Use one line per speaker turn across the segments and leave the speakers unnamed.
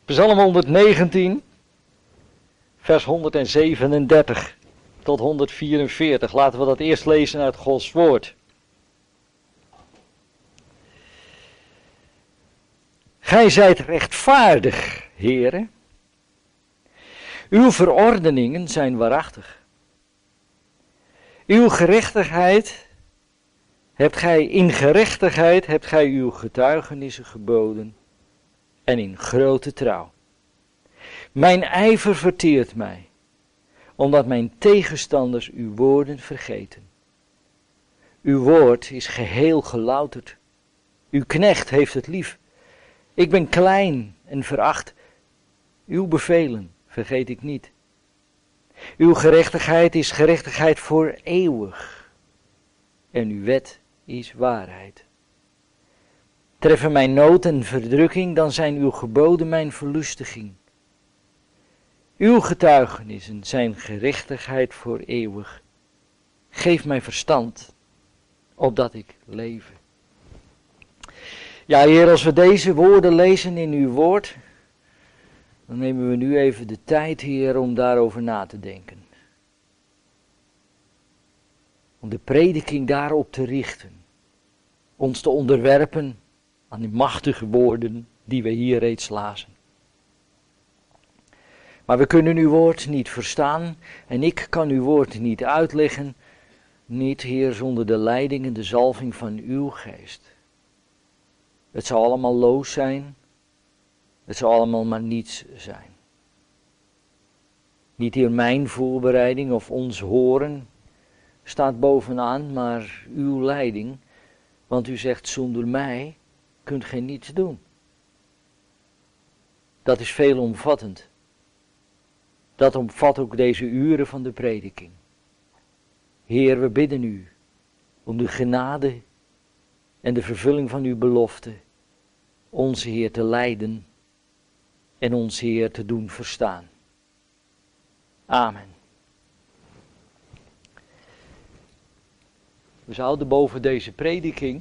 Psalm 119, vers 137 tot 144. Laten we dat eerst lezen uit Gods woord. Gij zijt rechtvaardig, Heere. Uw verordeningen zijn waarachtig. In gerechtigheid hebt gij uw getuigenissen geboden en in grote trouw. Mijn ijver verteert mij, omdat mijn tegenstanders uw woorden vergeten. Uw woord is geheel gelouterd. Uw knecht heeft het lief. Ik ben klein en veracht. Uw bevelen vergeet ik niet. Uw gerechtigheid is gerechtigheid voor eeuwig. En uw wet is waarheid. Treffen mij nood en verdrukking, dan zijn uw geboden mijn verlustiging. Uw getuigenissen zijn gerechtigheid voor eeuwig. Geef mij verstand, opdat ik leve. Ja, Heer, als we deze woorden lezen in uw woord, dan nemen we nu even de tijd, Heer, om daarover na te denken. Om de prediking daarop te richten. Ons te onderwerpen aan die machtige woorden die we hier reeds lazen. Maar we kunnen uw woord niet verstaan en ik kan uw woord niet uitleggen, niet, Heer, zonder de leiding en de zalving van uw geest. Het zal allemaal loos zijn, het zal allemaal maar niets zijn. Niet hier mijn voorbereiding of ons horen staat bovenaan, maar uw leiding, want u zegt zonder mij kunt gij niets doen. Dat is veelomvattend. Dat omvat ook deze uren van de prediking. Heer, we bidden u om de genade en de vervulling van uw belofte, onze Heer te leiden en ons Heer te doen verstaan. Amen. We zouden boven deze prediking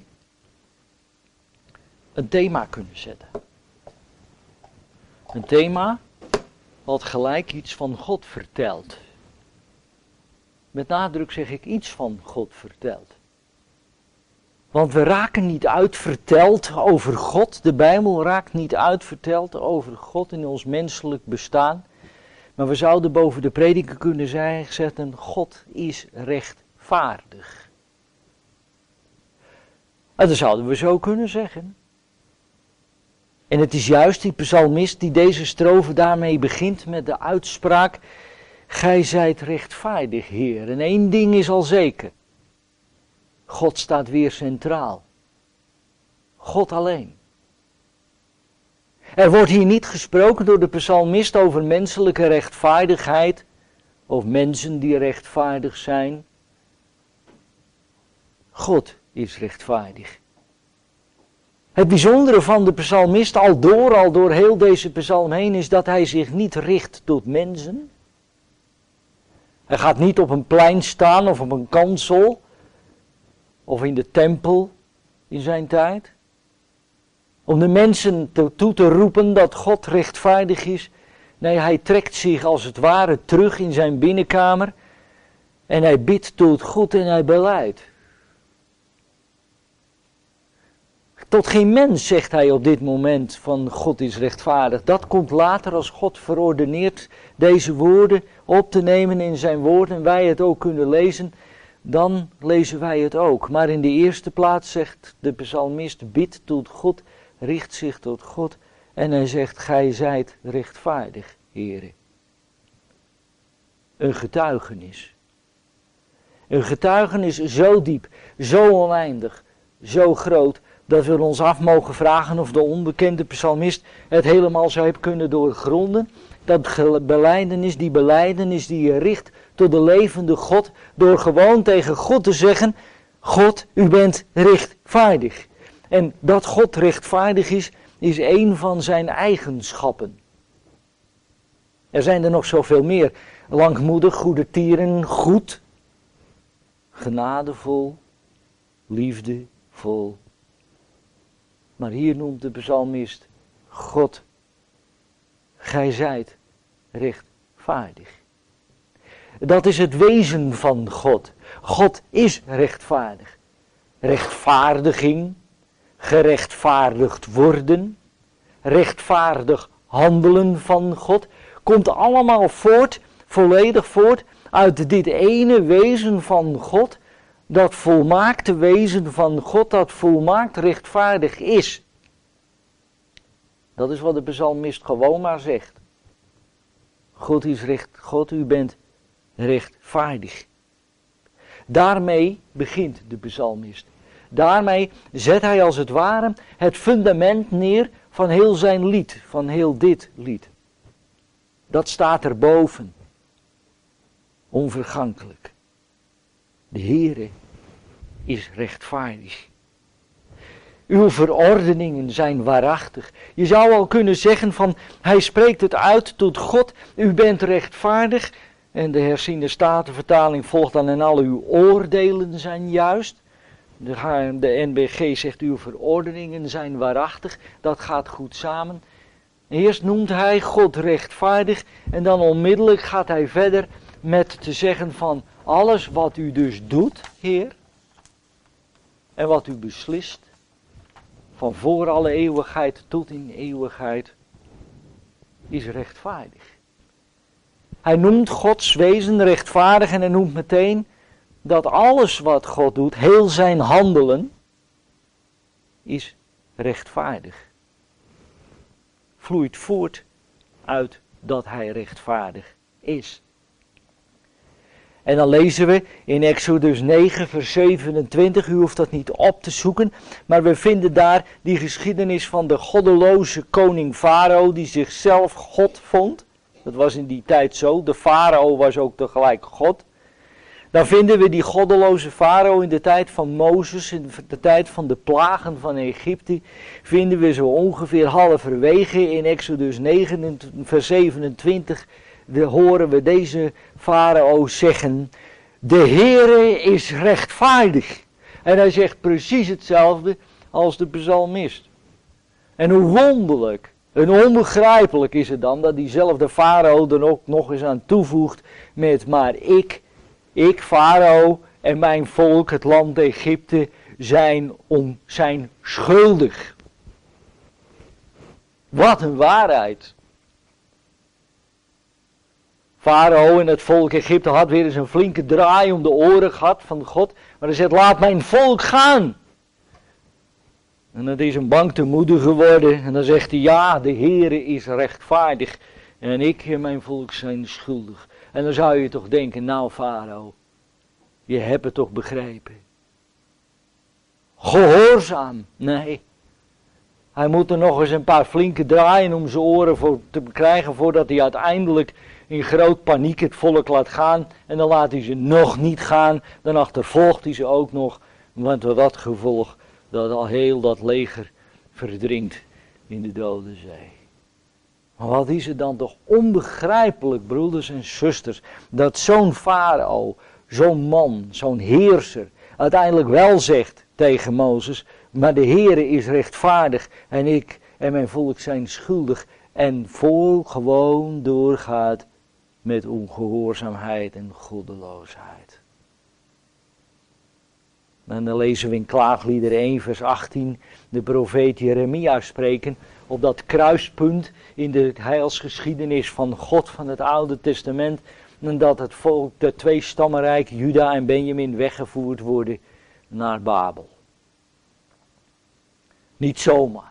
een thema kunnen zetten. Een thema wat gelijk iets van God vertelt. Met nadruk zeg ik iets van God vertelt. Want we raken niet uitverteld over God. De Bijbel raakt niet uitverteld over God in ons menselijk bestaan. Maar we zouden boven de prediking kunnen zetten, God is rechtvaardig. En dat zouden we zo kunnen zeggen. En het is juist die psalmist die deze strofe daarmee begint met de uitspraak: gij zijt rechtvaardig, Heer. En één ding is al zeker. God staat weer centraal. God alleen. Er wordt hier niet gesproken door de psalmist over menselijke rechtvaardigheid of mensen die rechtvaardig zijn. God is rechtvaardig. Het bijzondere van de psalmist al door heel deze psalm heen is dat hij zich niet richt tot mensen. Hij gaat niet op een plein staan of op een kansel of in de tempel in zijn tijd. Om de mensen toe te roepen dat God rechtvaardig is. Nee, hij trekt zich als het ware terug in zijn binnenkamer en hij bidt tot God en hij belijdt. Tot geen mens zegt hij op dit moment van God is rechtvaardig. Dat komt later als God verordeneert deze woorden op te nemen in zijn woord en wij het ook kunnen lezen. Dan lezen wij het ook. Maar in de eerste plaats zegt de psalmist, bidt tot God, richt zich tot God. En hij zegt, gij zijt rechtvaardig, Heere. Een getuigenis. Een getuigenis zo diep, zo oneindig, zo groot, dat we ons af mogen vragen of de onbekende psalmist het helemaal zou hebben kunnen doorgronden. Dat die belijdenis die je richt tot de levende God, door gewoon tegen God te zeggen, God, u bent rechtvaardig. En dat God rechtvaardig is een van zijn eigenschappen. Er zijn er nog zoveel meer. Langmoedig, goedertieren, goed, genadevol, liefdevol. Maar hier noemt de psalmist God gij zijt rechtvaardig. Dat is het wezen van God. God is rechtvaardig. Rechtvaardiging, gerechtvaardigd worden, rechtvaardig handelen van God, komt allemaal voort, volledig voort uit dit ene wezen van God, dat volmaakte wezen van God, dat volmaakt rechtvaardig is. Dat is wat de psalmist gewoon maar zegt. God is recht, God, u bent rechtvaardig. Daarmee begint de psalmist. Daarmee zet hij als het ware het fundament neer van heel zijn lied, van heel dit lied. Dat staat erboven. Onvergankelijk. De Heere is rechtvaardig. Uw verordeningen zijn waarachtig. Je zou al kunnen zeggen van, hij spreekt het uit tot God, u bent rechtvaardig. En de herziene statenvertaling volgt dan en al uw oordelen zijn juist. De NBG zegt uw verordeningen zijn waarachtig, dat gaat goed samen. Eerst noemt hij God rechtvaardig en dan onmiddellijk gaat hij verder met te zeggen van alles wat u dus doet, Heer, en wat u beslist, van voor alle eeuwigheid tot in eeuwigheid, is rechtvaardig. Hij noemt Gods wezen rechtvaardig en hij noemt meteen dat alles wat God doet, heel zijn handelen, is rechtvaardig. Vloeit voort uit dat hij rechtvaardig is. En dan lezen we in Exodus 9 vers 27, u hoeft dat niet op te zoeken, maar we vinden daar die geschiedenis van de goddeloze koning Farao die zichzelf God vond. Dat was in die tijd zo, de Farao was ook tegelijk God. Dan vinden we die goddeloze Farao in de tijd van Mozes, in de tijd van de plagen van Egypte, vinden we zo ongeveer halverwege in Exodus 9 vers 27, horen we deze Farao zeggen, de Heere is rechtvaardig. En hij zegt precies hetzelfde als de psalmist. En hoe wonderlijk en onbegrijpelijk is het dan dat diezelfde Farao er ook nog eens aan toevoegt met maar ik Farao en mijn volk, het land Egypte, zijn schuldig. Wat een waarheid. Farao en het volk Egypte had weer eens een flinke draai om de oren gehad van God. Maar hij zegt, laat mijn volk gaan. En dat is hem bang te moede geworden. En dan zegt hij, ja, de Heere is rechtvaardig. En ik en mijn volk zijn schuldig. En dan zou je toch denken, nou Farao, je hebt het toch begrepen. Gehoorzaam, nee. Hij moet er nog eens een paar flinke draaien om zijn oren voor te krijgen voordat hij uiteindelijk in groot paniek het volk laat gaan. En dan laat hij ze nog niet gaan, dan achtervolgt hij ze ook nog. Want dat gevolg, dat al heel dat leger verdrinkt in de Dode Zee. Maar wat is het dan toch onbegrijpelijk, broeders en zusters, dat zo'n farao, zo'n man, zo'n heerser, uiteindelijk wel zegt tegen Mozes, maar de Heere is rechtvaardig en ik en mijn volk zijn schuldig en vol gewoon doorgaat met ongehoorzaamheid en goddeloosheid. En dan lezen we in Klaaglieder 1 vers 18 de profeet Jeremia spreken op dat kruispunt in de heilsgeschiedenis van God van het Oude Testament. En dat het volk, de twee stammenrijk, Juda en Benjamin, weggevoerd worden naar Babel. Niet zomaar.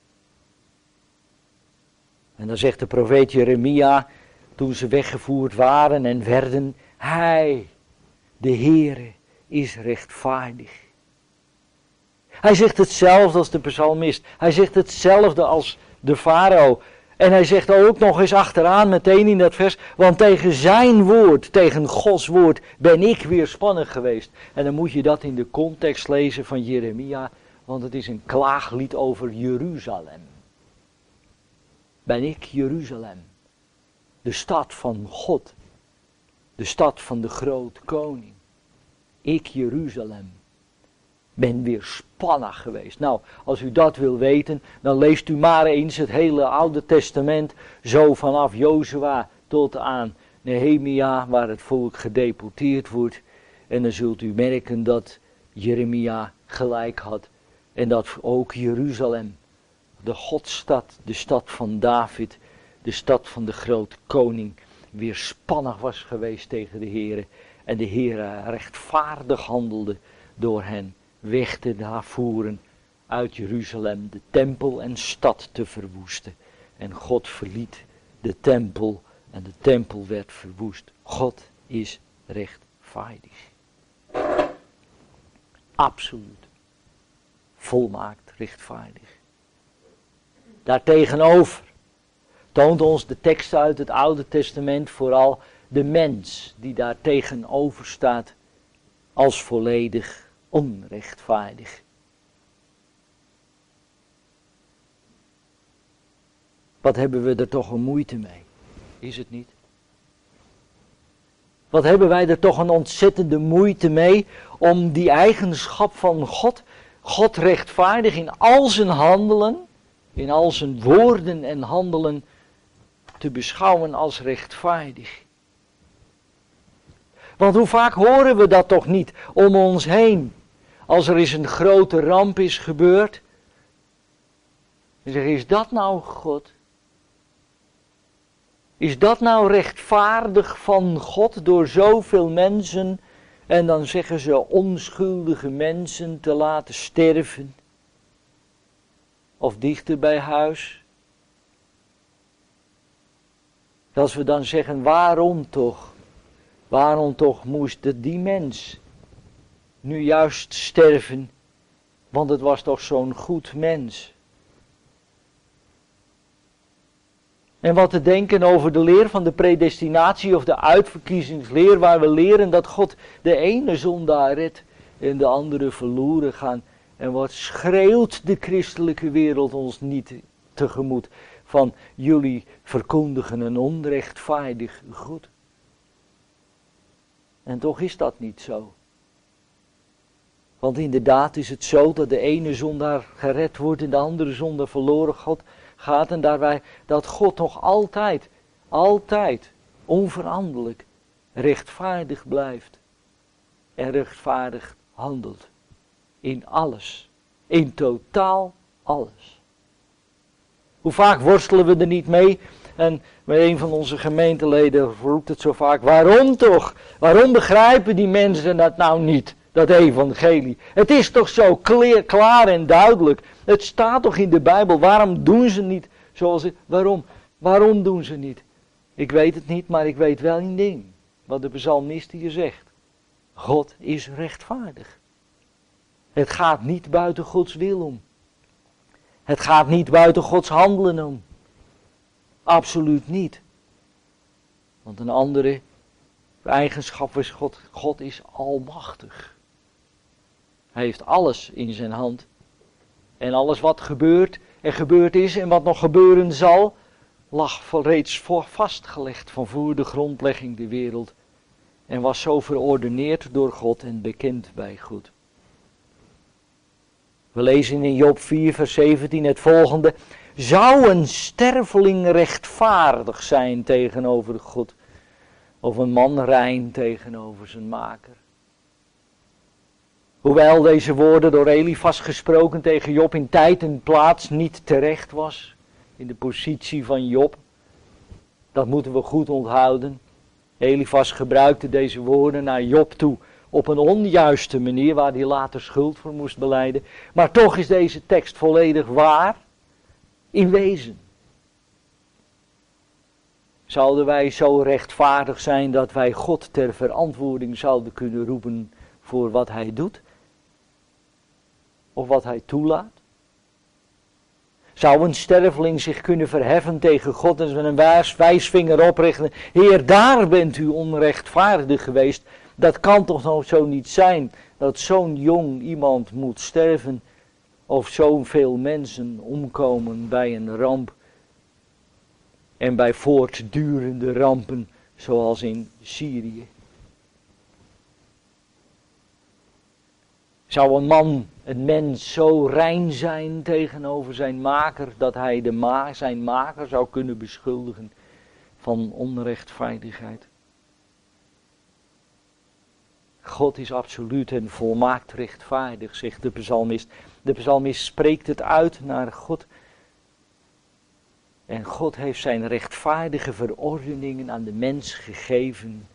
En dan zegt de profeet Jeremia, toen ze weggevoerd waren en werden, hij, de Heere, is rechtvaardig. Hij zegt hetzelfde als de psalmist. Hij zegt hetzelfde als de farao. En hij zegt ook nog eens achteraan meteen in dat vers, want tegen zijn woord, tegen Gods woord, ben ik weerspannig geweest. En dan moet je dat in de context lezen van Jeremia, want het is een klaaglied over Jeruzalem. Ben ik Jeruzalem, de stad van God, de stad van de grote koning. Ik Jeruzalem, ben weerspannig geweest. Nou, als u dat wil weten, dan leest u maar eens het hele Oude Testament, zo vanaf Jozua tot aan Nehemia, waar het volk gedeporteerd wordt. En dan zult u merken dat Jeremia gelijk had. En dat ook Jeruzalem, de Godstad, de stad van David, de stad van de grote koning, weerspannig was geweest tegen de Heere. En de Heere rechtvaardig handelde door hen weg te voeren uit Jeruzalem, de tempel en stad te verwoesten. En God verliet de tempel en de tempel werd verwoest. God is rechtvaardig. Absoluut. Volmaakt rechtvaardig. Daartegenover toont ons de tekst uit het Oude Testament vooral de mens die daar tegenover staat als volledig onrechtvaardig. Wat hebben we er toch een moeite mee, is het niet? Wat hebben wij er toch een ontzettende moeite mee om die eigenschap van God rechtvaardig in al zijn handelen, in al zijn woorden en handelen te beschouwen als rechtvaardig. Want hoe vaak horen we dat toch niet om ons heen, als er eens een grote ramp is gebeurd. Dan zeg je, is dat nou God? Is dat nou rechtvaardig van God door zoveel mensen, en dan zeggen ze onschuldige mensen te laten sterven? Of dichter bij huis? Als we dan zeggen, waarom toch? Waarom toch moest die mens nu juist sterven? Want het was toch zo'n goed mens. En wat te denken over de leer van de predestinatie of de uitverkiezingsleer, waar we leren dat God de ene zondaar redt en de andere verloren gaan. En wat schreeuwt de christelijke wereld ons niet tegemoet van jullie verkondigen een onrechtvaardig goed. En toch is dat niet zo. Want inderdaad is het zo dat de ene zondaar gered wordt en de andere zondaar verloren gaat. En daarbij dat God nog altijd, onveranderlijk, rechtvaardig blijft. En rechtvaardig handelt. In alles. In totaal alles. Hoe vaak worstelen we er niet mee? En met een van onze gemeenteleden roept het zo vaak. Waarom toch? Waarom begrijpen die mensen dat nou niet? Dat evangelie. Het is toch zo klaar en duidelijk. Het staat toch in de Bijbel. Waarom doen ze niet zoals het? Waarom doen ze niet? Ik weet het niet, maar ik weet wel een ding. Wat de psalmist hier zegt. God is rechtvaardig. Het gaat niet buiten Gods wil om. Het gaat niet buiten Gods handelen om. Absoluut niet. Want een andere eigenschap is God is almachtig. Hij heeft alles in zijn hand. En alles wat gebeurt en gebeurd is en wat nog gebeuren zal, lag reeds vastgelegd van voor de grondlegging der wereld. En was zo verordeneerd door God en bekend bij God. We lezen in Job 4 vers 17 het volgende. Zou een sterveling rechtvaardig zijn tegenover God? Of een man rein tegenover zijn maker? Hoewel deze woorden door Elifas gesproken tegen Job in tijd en plaats niet terecht was. In de positie van Job. Dat moeten we goed onthouden. Elifas gebruikte deze woorden naar Job toe op een onjuiste manier waar hij later schuld voor moest belijden. Maar toch is deze tekst volledig waar in wezen. Zouden wij zo rechtvaardig zijn dat wij God ter verantwoording zouden kunnen roepen voor wat hij doet? Of wat hij toelaat? Zou een sterveling zich kunnen verheffen tegen God en met een wijsvinger oprichten? Heer, daar bent u onrechtvaardig geweest. Dat kan toch nog zo niet zijn, dat zo'n jong iemand moet sterven. Of zoveel mensen omkomen bij een ramp. En bij voortdurende rampen, zoals in Syrië. Zou een mens zo rein zijn tegenover zijn maker, dat hij zijn maker zou kunnen beschuldigen van onrechtvaardigheid? God is absoluut en volmaakt rechtvaardig, zegt de psalmist. De psalmist spreekt het uit naar God. En God heeft zijn rechtvaardige verordeningen aan de mens gegeven.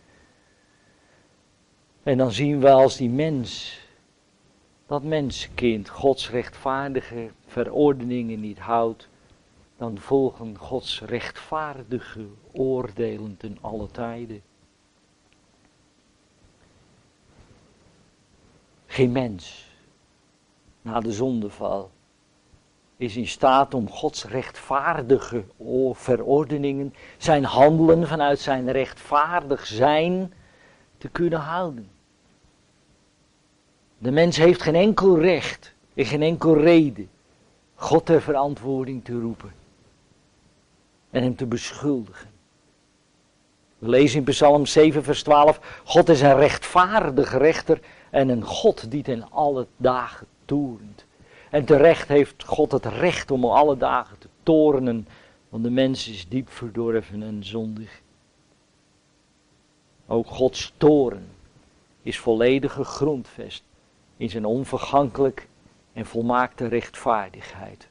En dan zien we als die mens, dat mensenkind, Gods rechtvaardige verordeningen niet houdt, dan volgen Gods rechtvaardige oordelen ten alle tijden. Geen mens, na de zondeval, is in staat om Gods rechtvaardige verordeningen, zijn handelen vanuit zijn rechtvaardig zijn, te kunnen houden. De mens heeft geen enkel recht en geen enkel reden God ter verantwoording te roepen en hem te beschuldigen. We lezen in Psalm 7 vers 12, God is een rechtvaardig rechter en een God die ten alle dagen toornt. En terecht heeft God het recht om alle dagen te torenen, want de mens is diep verdorven en zondig. Ook Gods toorn is volledig gegrondvest in zijn onvergankelijk en volmaakte rechtvaardigheid.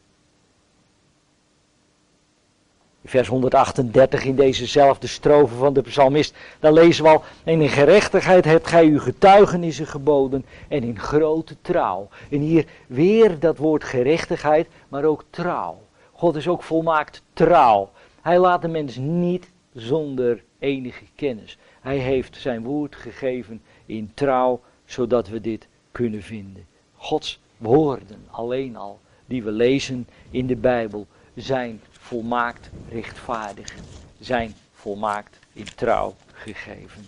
In vers 138 in dezezelfde strofe van de psalmist, dan lezen we al, en in gerechtigheid hebt gij uw getuigenissen geboden en in grote trouw. En hier weer dat woord gerechtigheid, maar ook trouw. God is ook volmaakt trouw. Hij laat de mens niet zonder enige kennis. Hij heeft zijn woord gegeven in trouw, zodat we dit kunnen vinden. Gods woorden alleen al, die we lezen in de Bijbel, zijn volmaakt rechtvaardig, zijn volmaakt in trouw gegeven.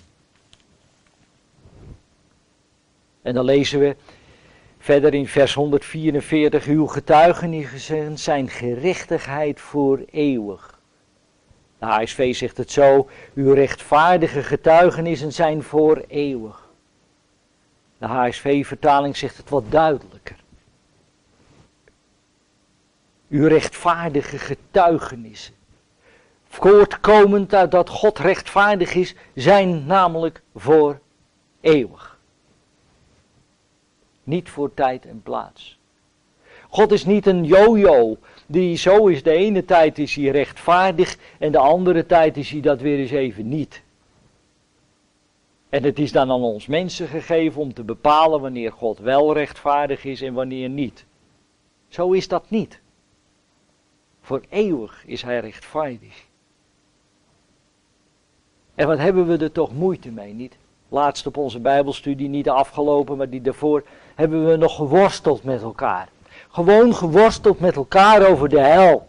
En dan lezen we verder in vers 144, uw getuigenissen zijn gerechtigheid voor eeuwig. De HSV zegt het zo, uw rechtvaardige getuigenissen zijn voor eeuwig. De HSV-vertaling zegt het wat duidelijker. Uw rechtvaardige getuigenissen, voortkomend uit dat God rechtvaardig is, zijn namelijk voor eeuwig. Niet voor tijd en plaats. God is niet een jojo, die zo is, de ene tijd is hij rechtvaardig en de andere tijd is hij dat weer eens even niet. En het is dan aan ons mensen gegeven om te bepalen wanneer God wel rechtvaardig is en wanneer niet. Zo is dat niet. Voor eeuwig is hij rechtvaardig. En wat hebben we er toch moeite mee, niet? Laatst op onze Bijbelstudie, niet de afgelopen, maar die daarvoor, hebben we nog geworsteld met elkaar. Gewoon geworsteld met elkaar over de hel.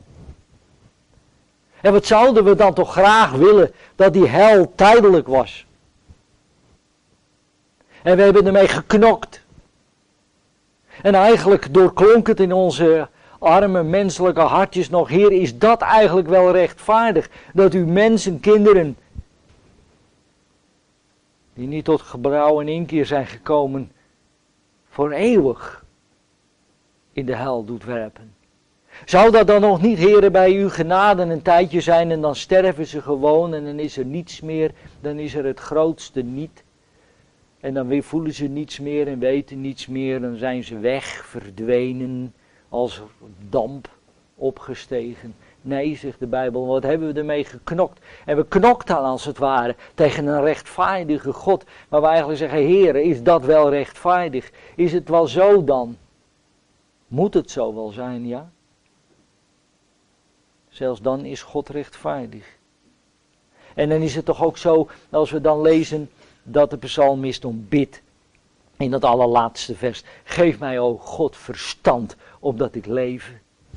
En wat zouden we dan toch graag willen dat die hel tijdelijk was. En we hebben ermee geknokt. En eigenlijk doorklonk het in onze arme menselijke hartjes nog, Heer, is dat eigenlijk wel rechtvaardig? Dat u mensen, kinderen, die niet tot gebrouw en inkeer zijn gekomen, voor eeuwig in de hel doet werpen. Zou dat dan nog niet, Heer, bij uw genade een tijdje zijn en dan sterven ze gewoon en dan is er niets meer, dan is er het grootste niet. En dan weer voelen ze niets meer en weten niets meer, dan zijn ze weg, verdwenen, als damp opgestegen. Nee, zegt de Bijbel, wat hebben we ermee geknokt? En we knokten als het ware tegen een rechtvaardige God. Maar we eigenlijk zeggen, Heer, is dat wel rechtvaardig? Is het wel zo dan? Moet het zo wel zijn, ja? Zelfs dan is God rechtvaardig. En dan is het toch ook zo, als we dan lezen dat de psalmist om bidt. In dat allerlaatste vers. Geef mij, o God, verstand, opdat ik leef.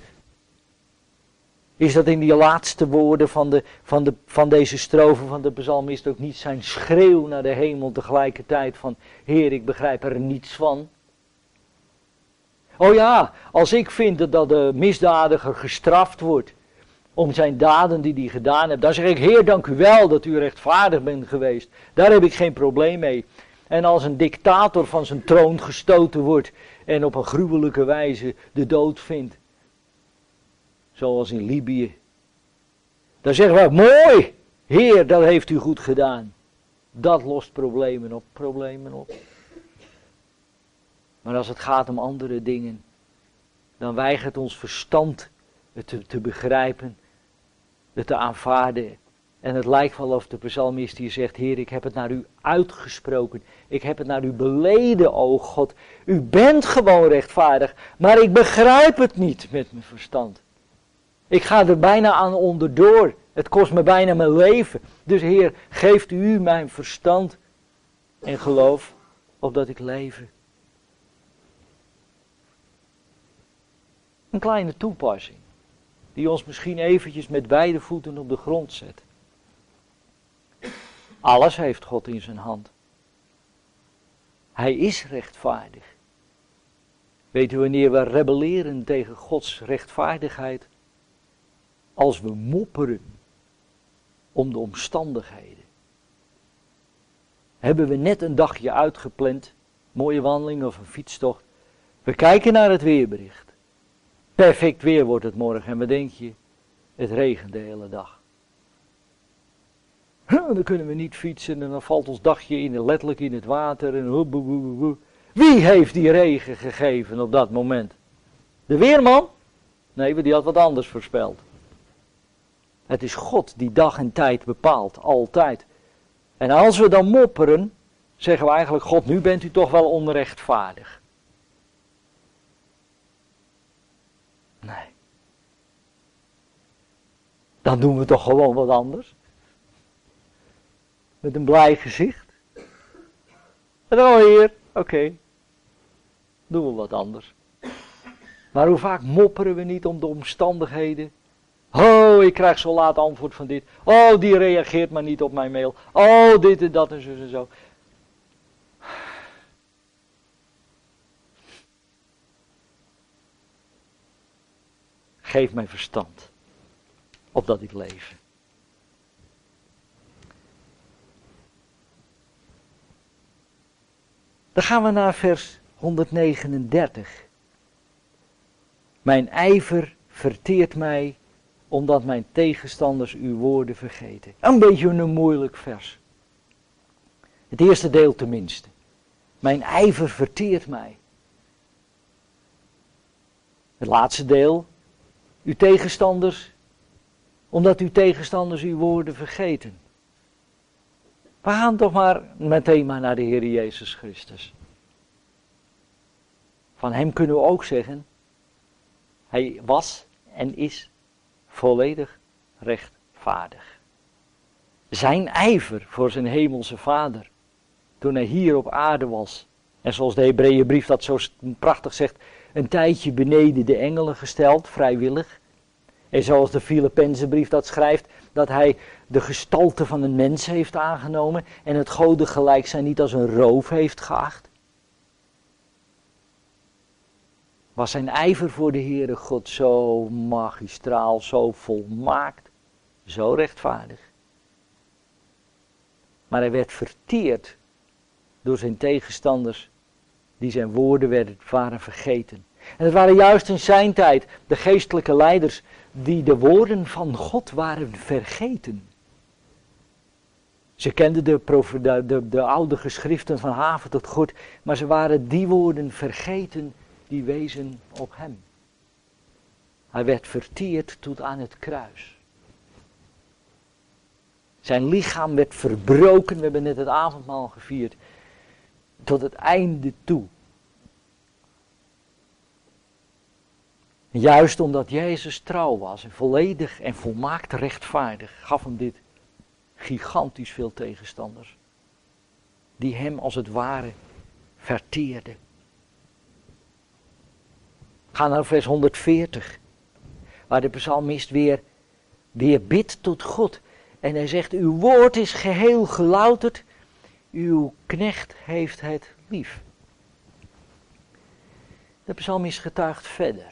Is dat in die laatste woorden van deze strofe van de psalmist ook niet zijn schreeuw naar de hemel tegelijkertijd van, Heer, ik begrijp er niets van. Oh ja, als ik vind dat de misdadiger gestraft wordt om zijn daden die hij gedaan heeft, dan zeg ik, Heer, dank u wel dat u rechtvaardig bent geweest. Daar heb ik geen probleem mee. en als een dictator van zijn troon gestoten wordt en op een gruwelijke wijze de dood vindt. Zoals in Libië. Dan zeggen we, mooi, Heer, dat heeft u goed gedaan. Dat lost problemen op. Maar als het gaat om andere dingen, dan weigert ons verstand het te begrijpen, het te aanvaarden. En het lijkt wel of de psalmist hier zegt, Heer, ik heb het naar u uitgesproken. Ik heb het naar u beleden, o God. U bent gewoon rechtvaardig, maar ik begrijp het niet met mijn verstand. Ik ga er bijna aan onderdoor. Het kost me bijna mijn leven. Dus Heer, geeft u mijn verstand en geloof, opdat ik leven. Een kleine toepassing, die ons misschien eventjes met beide voeten op de grond zet. Alles heeft God in zijn hand. Hij is rechtvaardig. Weet u wanneer we rebelleren tegen Gods rechtvaardigheid? Als we mopperen om de omstandigheden. Hebben we net een dagje uitgepland, mooie wandeling of een fietstocht. We kijken naar het weerbericht. Perfect weer wordt het morgen en wat denk je? Het regent de hele dag. Dan kunnen we niet fietsen en dan valt ons dagje letterlijk in het water. En wie heeft die regen gegeven op dat moment? De weerman? Nee, die had wat anders voorspeld. Het is God die dag en tijd bepaalt, altijd. En als we dan mopperen, zeggen we eigenlijk, God, nu bent u toch wel onrechtvaardig. Nee. Dan doen we toch gewoon wat anders. Met een blij gezicht. En oh Heer, oké. Doen we wat anders. Maar hoe vaak mopperen we niet om de omstandigheden? Oh, ik krijg zo laat antwoord van dit. Oh, die reageert maar niet op mijn mail. Oh, dit en dat en zo en zo. Geef mij verstand, opdat ik leef. Dan gaan we naar vers 139. Mijn ijver verteert mij, omdat mijn tegenstanders uw woorden vergeten. Een beetje een moeilijk vers. Het eerste deel tenminste. Mijn ijver verteert mij. Het laatste deel. Uw tegenstanders, omdat uw tegenstanders uw woorden vergeten. We gaan toch maar meteen naar de Heer Jezus Christus. Van hem kunnen we ook zeggen, hij was en is volledig rechtvaardig. Zijn ijver voor zijn hemelse Vader, toen hij hier op aarde was, en zoals de Hebreeënbrief dat zo prachtig zegt, een tijdje beneden de engelen gesteld, vrijwillig. En zoals de Filippenzenbrief dat schrijft, dat hij de gestalte van een mens heeft aangenomen en het goden gelijk zijn niet als een roof heeft geacht. Was zijn ijver voor de Heere God zo magistraal, zo volmaakt, zo rechtvaardig. Maar hij werd verteerd door zijn tegenstanders die zijn woorden waren vergeten. En het waren juist in zijn tijd de geestelijke leiders die de woorden van God waren vergeten. Ze kenden de oude geschriften van haven tot God, maar ze waren die woorden vergeten die wezen op hem. Hij werd verteerd tot aan het kruis. Zijn lichaam werd verbroken, we hebben net het avondmaal gevierd, tot het einde toe. Juist omdat Jezus trouw was en volledig en volmaakt rechtvaardig, gaf hem dit gigantisch veel tegenstanders. Die hem als het ware verteerden. Ga naar vers 140. Waar de psalmist weer bidt tot God. En hij zegt, uw woord is geheel gelouterd. Uw knecht heeft het lief. De psalmist getuigt verder.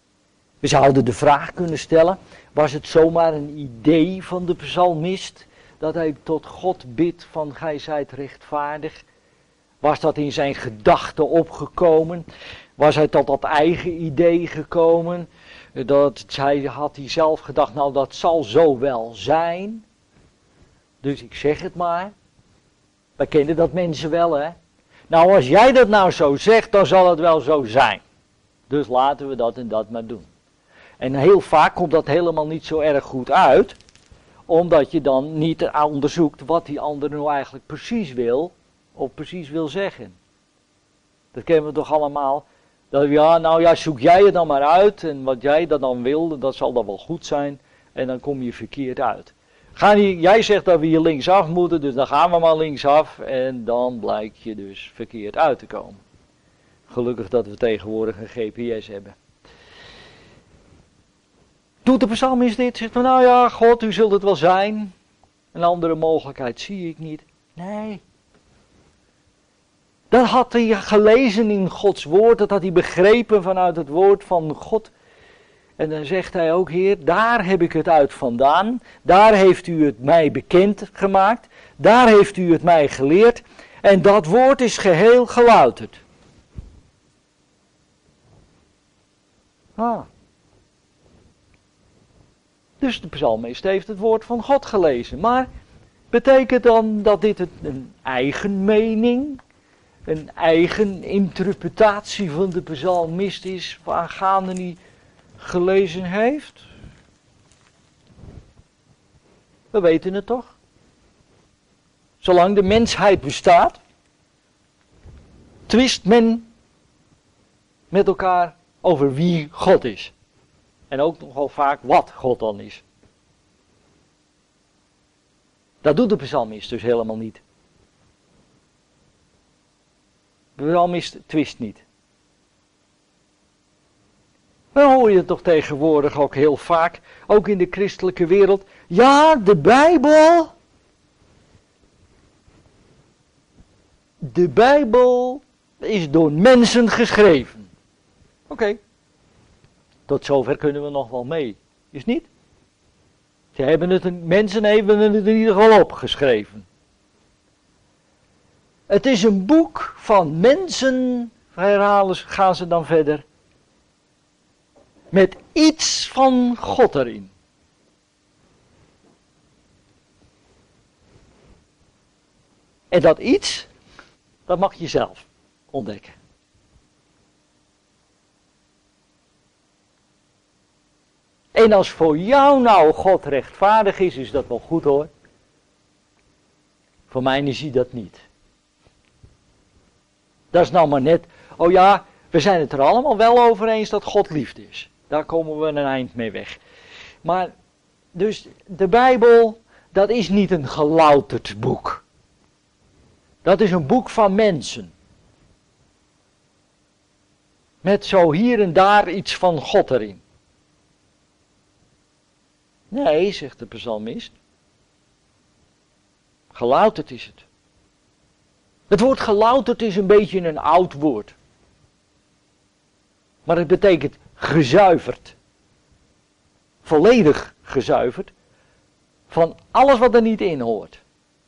We zouden de vraag kunnen stellen, was het zomaar een idee van de psalmist dat hij tot God bidt van gij zijt rechtvaardig? Was dat in zijn gedachten opgekomen? Was hij tot dat eigen idee gekomen? Had hij zelf gedacht, nou dat zal zo wel zijn. Dus ik zeg het maar. Wij kennen dat mensen wel, hè. Nou, als jij dat nou zo zegt, dan zal het wel zo zijn. Dus laten we dat en dat maar doen. En heel vaak komt dat helemaal niet zo erg goed uit. Omdat je dan niet onderzoekt wat die ander nou eigenlijk precies wil. Of precies wil zeggen. Dat kennen we toch allemaal. Dat, zoek jij het dan maar uit. En wat jij dan wil, dat zal dan wel goed zijn. En dan kom je verkeerd uit. Jij zegt dat we hier linksaf moeten, dus dan gaan we maar linksaf. En dan blijkt je dus verkeerd uit te komen. Gelukkig dat we tegenwoordig een GPS hebben. Doet de psalmist dit? Zegt van, nou ja, God, u zult het wel zijn. Een andere mogelijkheid zie ik niet. Nee. Dat had hij gelezen in Gods woord, dat had hij begrepen vanuit het woord van God. En dan zegt hij ook, Heer, daar heb ik het uit vandaan. Daar heeft u het mij bekend gemaakt. Daar heeft u het mij geleerd. En dat woord is geheel gelouterd. Dus de psalmist heeft het woord van God gelezen. Maar betekent dan dat dit een eigen mening, een eigen interpretatie van de psalmist is, aangaande die gelezen heeft? We weten het toch? Zolang de mensheid bestaat, twist men met elkaar over wie God is. En ook nogal vaak wat God dan is. Dat doet de psalmist dus helemaal niet. De psalmist twist niet. Dan hoor je het toch tegenwoordig ook heel vaak, ook in de christelijke wereld. Ja, de Bijbel. De Bijbel is door mensen geschreven. Oké. Tot zover kunnen we nog wel mee. Is niet? Mensen hebben het in ieder geval opgeschreven. Het is een boek van mensen, gaan ze dan verder, met iets van God erin. En dat iets, dat mag je zelf ontdekken. En als voor jou nou God rechtvaardig is dat wel goed hoor. Voor mij is hij dat niet. Dat is nou maar net, oh ja, we zijn het er allemaal wel over eens dat God liefde is. Daar komen we een eind mee weg. Maar, dus de Bijbel, dat is niet een gelouterd boek. Dat is een boek van mensen. Met zo hier en daar iets van God erin. Nee, zegt de psalmist. Gelouterd is het. Het woord gelouterd is een beetje een oud woord. Maar het betekent gezuiverd. Volledig gezuiverd. Van alles wat er niet in hoort.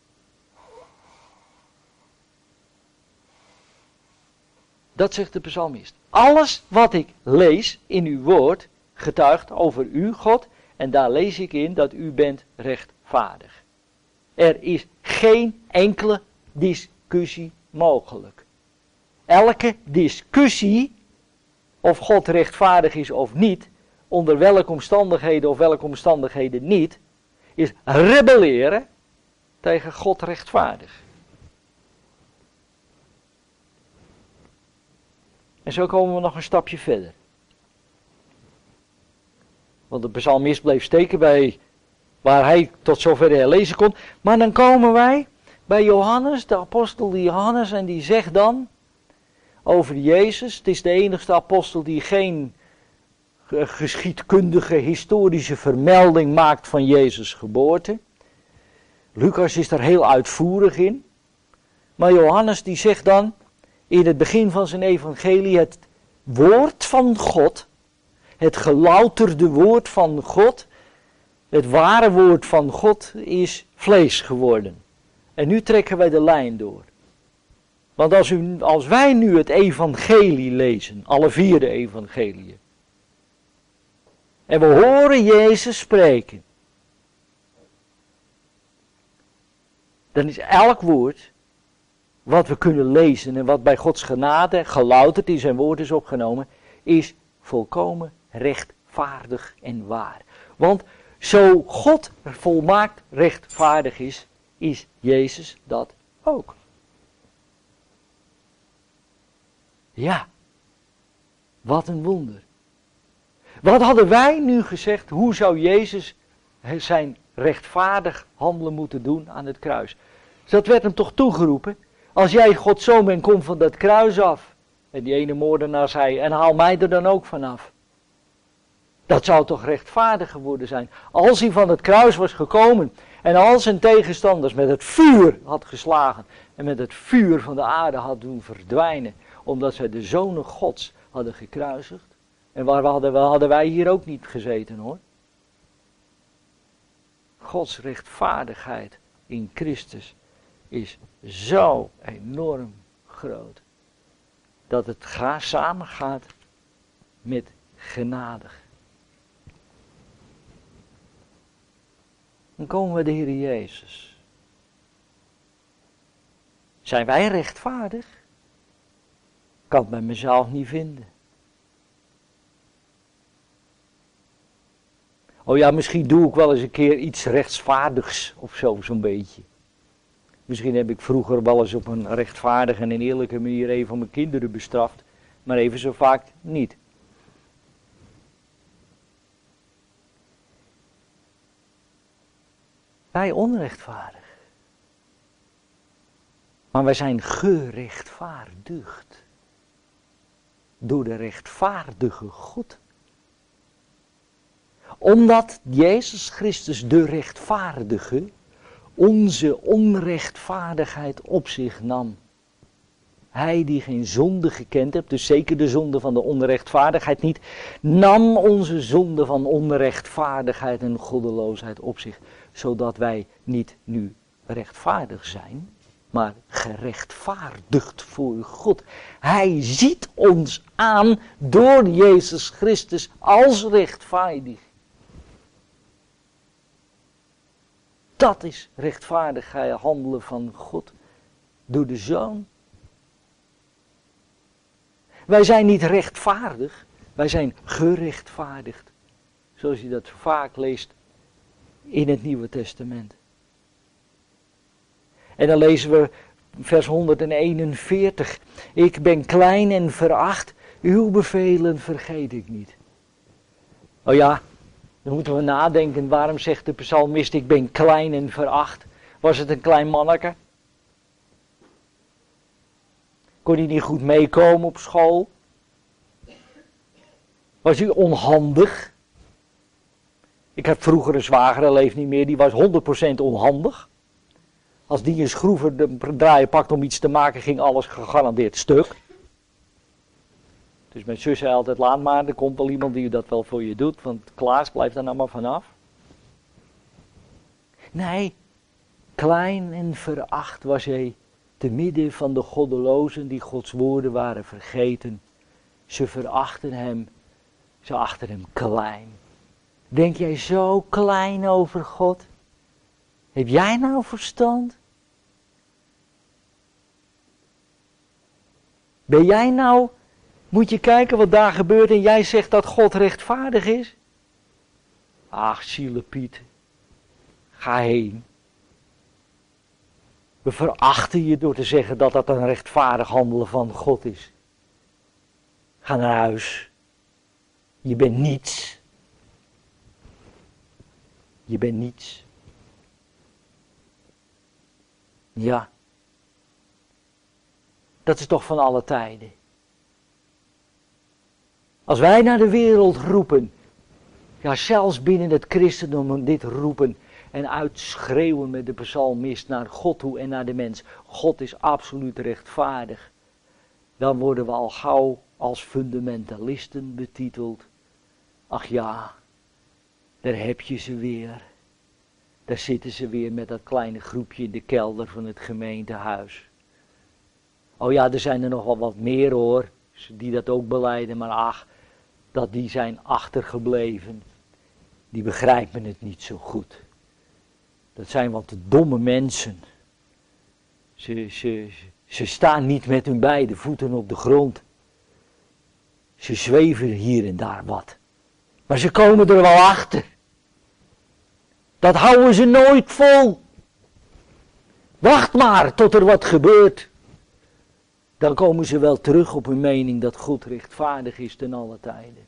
Dat zegt de psalmist. Alles wat ik lees in uw woord getuigt over u, God. En daar lees ik in dat u bent rechtvaardig. Er is geen enkele discussie mogelijk. Elke discussie, of God rechtvaardig is of niet, onder welke omstandigheden of welke omstandigheden niet, is rebelleren tegen God rechtvaardig. En zo komen we nog een stapje verder. Want de psalmist bleef steken bij waar hij tot zover hij lezen kon. Maar dan komen wij bij Johannes, de apostel Johannes, en die zegt dan over Jezus. Het is de enigste apostel die geen geschiedkundige, historische vermelding maakt van Jezus' geboorte. Lucas is daar heel uitvoerig in. Maar Johannes die zegt dan in het begin van zijn evangelie, het woord van God, het gelouterde woord van God, Het ware woord van God is vlees geworden. En nu trekken wij de lijn door. Want als wij nu het evangelie lezen, alle 4 de evangeliën. En we horen Jezus spreken. Dan is elk woord wat we kunnen lezen en wat bij Gods genade gelouterd in zijn woord is opgenomen, is volkomen rechtvaardig en waar. Want zo God volmaakt rechtvaardig is Jezus dat ook. Ja, wat een wonder. Wat hadden wij nu gezegd, hoe zou Jezus zijn rechtvaardig handelen moeten doen aan het kruis? Dus dat werd hem toch toegeroepen. Als jij Gods zoon bent, kom van dat kruis af. En die ene moordenaar zei, en haal mij er dan ook vanaf. Dat zou toch rechtvaardig geworden zijn. Als hij van het kruis was gekomen en al zijn tegenstanders met het vuur had geslagen en met het vuur van de aarde had doen verdwijnen, omdat zij de zonen Gods hadden gekruisigd. En waar hadden wij hier ook niet gezeten hoor. Gods rechtvaardigheid in Christus is zo enorm groot. Dat het samengaat met genadig. Dan komen we de Heer Jezus. Zijn wij rechtvaardig? Ik kan het bij mezelf niet vinden. Oh ja, misschien doe ik wel eens een keer iets rechtsvaardigs of zo, zo'n beetje. Misschien heb ik vroeger wel eens op een rechtvaardige en eerlijke manier een van mijn kinderen bestraft, maar even zo vaak niet. Wij onrechtvaardig. Maar wij zijn gerechtvaardigd. Door de rechtvaardige God. Omdat Jezus Christus de rechtvaardige onze onrechtvaardigheid op zich nam. Hij die geen zonde gekend hebt, dus zeker de zonde van de onrechtvaardigheid niet, nam onze zonde van onrechtvaardigheid en goddeloosheid op zich, zodat wij niet nu rechtvaardig zijn, maar gerechtvaardigd voor God. Hij ziet ons aan door Jezus Christus als rechtvaardig. Dat is rechtvaardigheid handelen van God door de Zoon. Wij zijn niet rechtvaardig, wij zijn gerechtvaardigd. Zoals je dat vaak leest in het Nieuwe Testament. En dan lezen we vers 141. Ik ben klein en veracht, uw bevelen vergeet ik niet. Oh ja, dan moeten we nadenken, waarom zegt de psalmist ik ben klein en veracht? Was het een klein manneke? Kon hij niet goed meekomen op school? Was hij onhandig? Ik had vroeger een zwager, hij leeft niet meer, die was 100% onhandig. Als die een schroever de draaien pakt om iets te maken, ging alles gegarandeerd stuk. Dus mijn zus zei altijd, laat maar, er komt wel iemand die dat wel voor je doet, want Klaas blijft er nou maar vanaf. Nee, klein en veracht was hij te midden van de goddelozen die Gods woorden waren vergeten. Ze verachten hem, ze achten hem klein. Denk jij zo klein over God? Heb jij nou verstand? Ben jij nou, moet je kijken wat daar gebeurt en jij zegt dat God rechtvaardig is? Ach, zielepiet, ga heen. We verachten je door te zeggen dat dat een rechtvaardig handelen van God is. Ga naar huis. Je bent niets. Je bent niets. Ja. Dat is toch van alle tijden. Als wij naar de wereld roepen, ja zelfs binnen het christendom dit roepen en uitschreeuwen met de psalmist naar God toe en naar de mens. God is absoluut rechtvaardig. Dan worden we al gauw als fundamentalisten betiteld. Ach ja, Daar heb je ze weer. Daar zitten ze weer met dat kleine groepje in de kelder van het gemeentehuis. Oh ja, er zijn er nog wel wat meer hoor, die dat ook belijden, maar ach, die zijn achtergebleven. Die begrijpen het niet zo goed. Dat zijn wat domme mensen. Ze staan niet met hun beide voeten op de grond. Ze zweven hier en daar wat. Maar ze komen er wel achter. Dat houden ze nooit vol. Wacht maar tot er wat gebeurt. Dan komen ze wel terug op hun mening dat God rechtvaardig is ten alle tijden.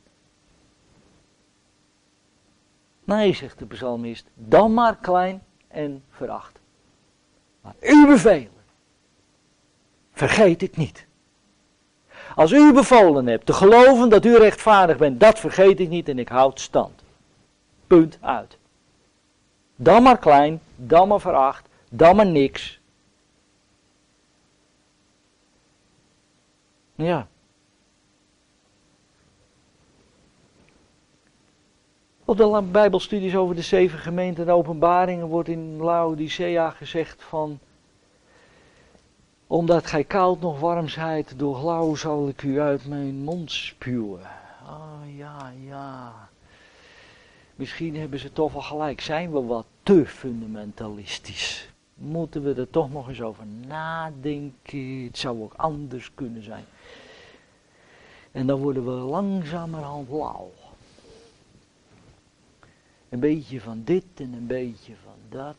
Nee, zegt de psalmist, dan maar klein en veracht. Maar u bevelen, vergeet ik niet. Als u bevolen hebt te geloven dat u rechtvaardig bent, dat vergeet ik niet en ik houd stand. Punt uit. Dan maar klein, dan maar veracht, dan maar niks. Ja. Op de Bijbelstudies over de 7 gemeenten en openbaringen wordt in Laodicea gezegd van, omdat gij koud nog warm zijt, door lauw zal ik u uit mijn mond spuwen. Ah ja. Misschien hebben ze toch wel gelijk, zijn we wat te fundamentalistisch. Moeten we er toch nog eens over nadenken, het zou ook anders kunnen zijn. En dan worden we langzamerhand lauw. Een beetje van dit en een beetje van dat.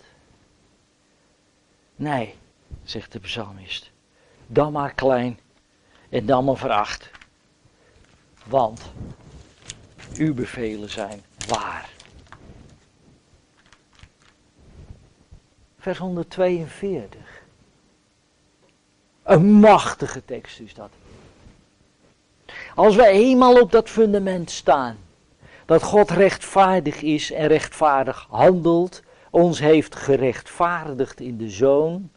Nee, zegt de psalmist. Dan maar klein en dan maar veracht. Want uw bevelen zijn waar. Vers 142. Een machtige tekst is dat. Als we eenmaal op dat fundament staan, dat God rechtvaardig is en rechtvaardig handelt, ons heeft gerechtvaardigd in de Zoon,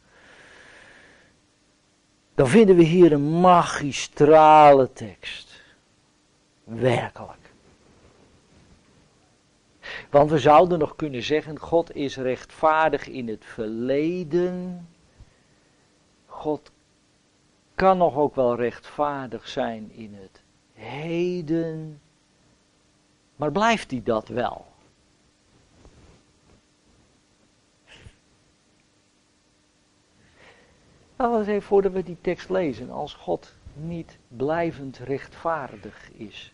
dan vinden we hier een magistrale tekst. Werkelijk. Want we zouden nog kunnen zeggen, God is rechtvaardig in het verleden. God kan nog ook wel rechtvaardig zijn in het heden. Maar blijft hij dat wel? Nou, eens even voordat we die tekst lezen. Als God niet blijvend rechtvaardig is.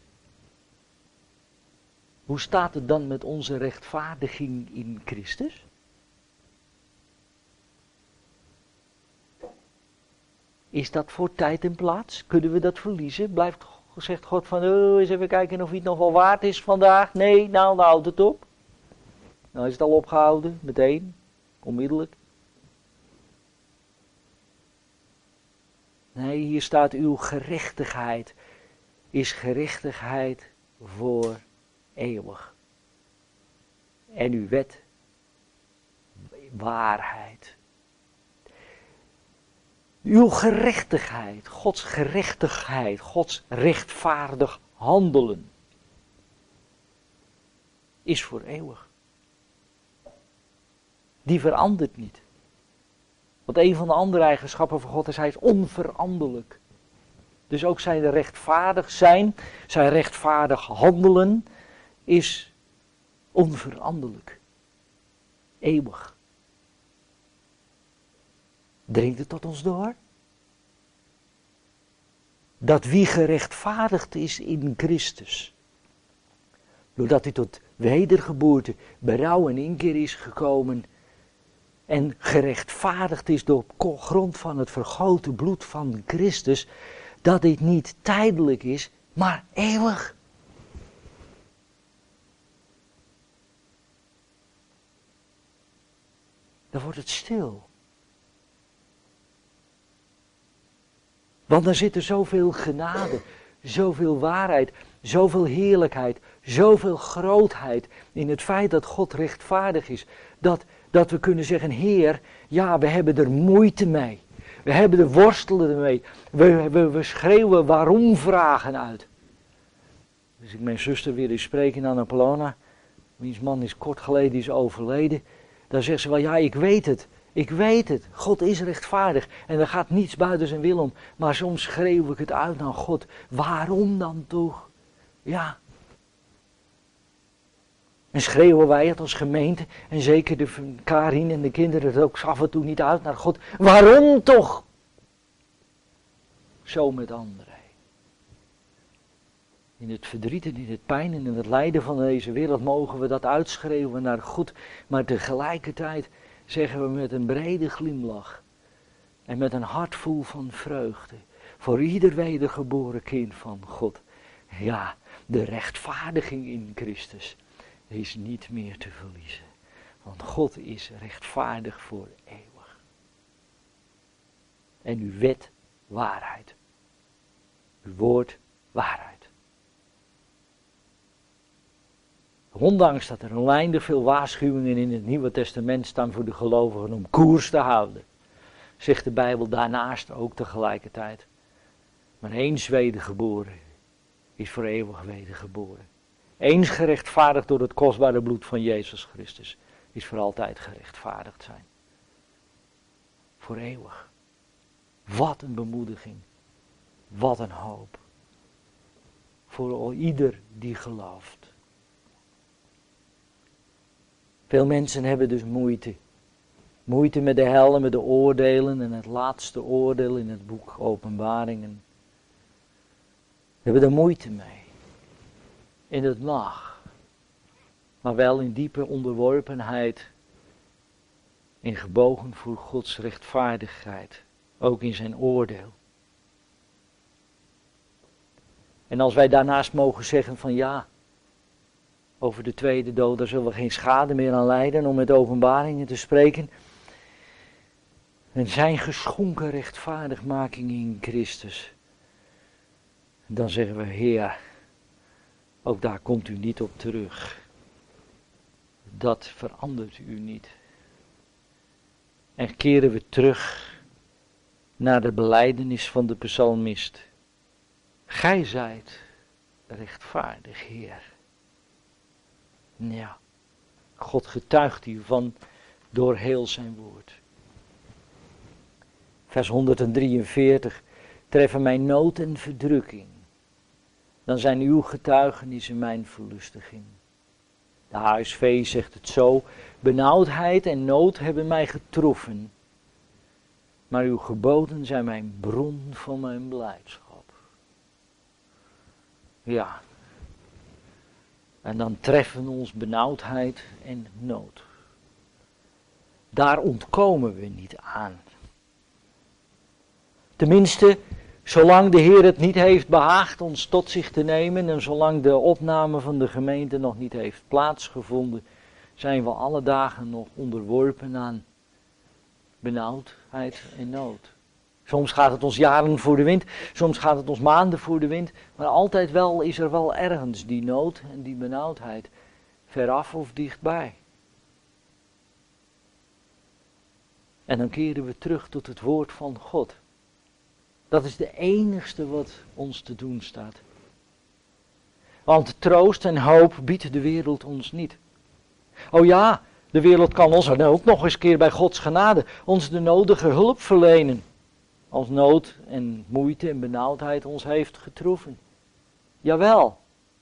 Hoe staat het dan met onze rechtvaardiging in Christus? Is dat voor tijd en plaats? Kunnen we dat verliezen? Zegt God van, eens even kijken of hij het nog wel waard is vandaag. Nee, nou houdt het op. Nou is het al opgehouden, meteen, onmiddellijk. Nee, hier staat uw gerechtigheid is gerechtigheid voor eeuwig. En uw wet, waarheid. Uw gerechtigheid, Gods rechtvaardig handelen, is voor eeuwig. Die verandert niet. Want een van de andere eigenschappen van God is, hij is onveranderlijk. Dus ook zijn rechtvaardig zijn rechtvaardig handelen, is onveranderlijk. Eeuwig. Dringt het tot ons door? Dat wie gerechtvaardigd is in Christus, doordat hij tot wedergeboorte, berouw en inkeer is gekomen en gerechtvaardigd is door grond van het vergoten bloed van Christus, dat dit niet tijdelijk is, maar eeuwig. Dan wordt het stil. Want dan zit er zoveel genade, zoveel waarheid, zoveel heerlijkheid, zoveel grootheid in het feit dat God rechtvaardig is. Dat we kunnen zeggen, Heer, ja, we hebben er moeite mee. We hebben er worstelen ermee. We schreeuwen waarom vragen uit. Dus ik mijn zuster weer eens spreken aan Apolona. wiens man is kort geleden is overleden. Dan zegt ze wel, ja, ik weet het. Ik weet het. God is rechtvaardig. En er gaat niets buiten zijn wil om. Maar soms schreeuw ik het uit naar God. Waarom dan toch? Ja. En schreeuwen wij het als gemeente. En zeker de Karin en de kinderen het ook af en toe niet uit naar God. Waarom toch? Zo met anderen. In het verdriet en in het pijn en in het lijden van deze wereld mogen we dat uitschreeuwen naar God. Maar tegelijkertijd zeggen we met een brede glimlach en met een hart vol van vreugde voor ieder wedergeboren kind van God. Ja, de rechtvaardiging in Christus is niet meer te verliezen. Want God is rechtvaardig voor eeuwig. En uw wet waarheid. Uw woord waarheid. Ondanks dat er oneindig veel waarschuwingen in het Nieuwe Testament staan voor de gelovigen om koers te houden, zegt de Bijbel daarnaast ook tegelijkertijd. Maar eens wedergeboren is voor eeuwig wedergeboren. Eens gerechtvaardigd door het kostbare bloed van Jezus Christus is voor altijd gerechtvaardigd zijn. Voor eeuwig. Wat een bemoediging. Wat een hoop. Voor ieder die gelooft. Veel mensen hebben dus moeite. Moeite met de hel en met de oordelen en het laatste oordeel in het boek Openbaringen. We hebben er moeite mee. In het mag. Maar wel in diepe onderworpenheid. In gebogen voor Gods rechtvaardigheid. Ook in zijn oordeel. En als wij daarnaast mogen zeggen van ja, over de tweede dood, daar zullen we geen schade meer aan lijden, om met Openbaringen te spreken. En zijn geschonken rechtvaardigmaking in Christus. Dan zeggen we, Heer, ook daar komt u niet op terug. Dat verandert u niet. En keren we terug naar de belijdenis van de psalmist. Gij zijt rechtvaardig, Heer. Ja, God getuigt hiervan door heel zijn woord. Vers 143. Treffen mij nood en verdrukking. Dan zijn uw getuigenissen mijn verlustiging. De HSV zegt het zo. Benauwdheid en nood hebben mij getroffen. Maar uw geboden zijn mijn bron van mijn blijdschap. Ja. En dan treffen ons benauwdheid en nood. Daar ontkomen we niet aan. Tenminste, zolang de Heer het niet heeft behaagd ons tot zich te nemen en zolang de opname van de gemeente nog niet heeft plaatsgevonden, zijn we alle dagen nog onderworpen aan benauwdheid en nood. Soms gaat het ons jaren voor de wind, soms gaat het ons maanden voor de wind, maar altijd wel is er wel ergens die nood en die benauwdheid, veraf of dichtbij. En dan keren we terug tot het woord van God. Dat is de enigste wat ons te doen staat. Want troost en hoop biedt de wereld ons niet. Oh ja, de wereld kan ons dan ook nog eens keer bij Gods genade ons de nodige hulp verlenen. Als nood en moeite en benauwdheid ons heeft getroffen. Jawel.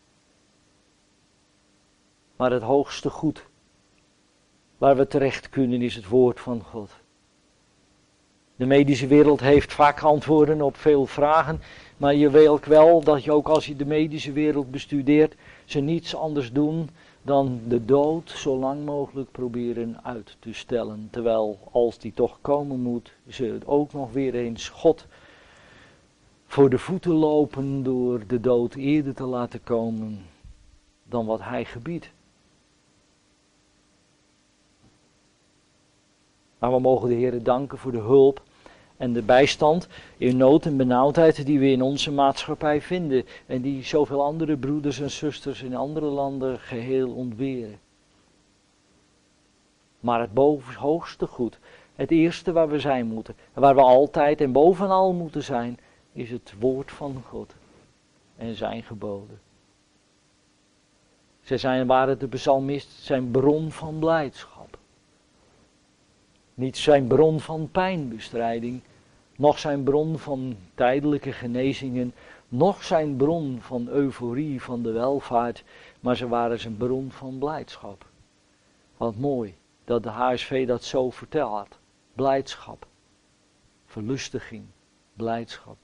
Maar het hoogste goed waar we terecht kunnen is het woord van God. De medische wereld heeft vaak antwoorden op veel vragen, maar je weet wel dat je ook als je de medische wereld bestudeert, ze niets anders doen dan de dood zo lang mogelijk proberen uit te stellen. Terwijl als die toch komen moet, ze het ook nog weer eens God voor de voeten lopen door de dood eerder te laten komen dan wat hij gebiedt. Maar we mogen de Heer danken voor de hulp en de bijstand in nood en benauwdheid die we in onze maatschappij vinden. En die zoveel andere broeders en zusters in andere landen geheel ontberen. Maar het hoogste goed, het eerste waar we zijn moeten, en waar we altijd en bovenal moeten zijn, is het woord van God en zijn geboden. waren de psalmist zijn bron van blijdschap. Niet zijn bron van pijnbestrijding, noch zijn bron van tijdelijke genezingen, noch zijn bron van euforie van de welvaart, maar ze waren zijn bron van blijdschap. Wat mooi dat de HSV dat zo vertelt. Blijdschap, verlustiging, blijdschap.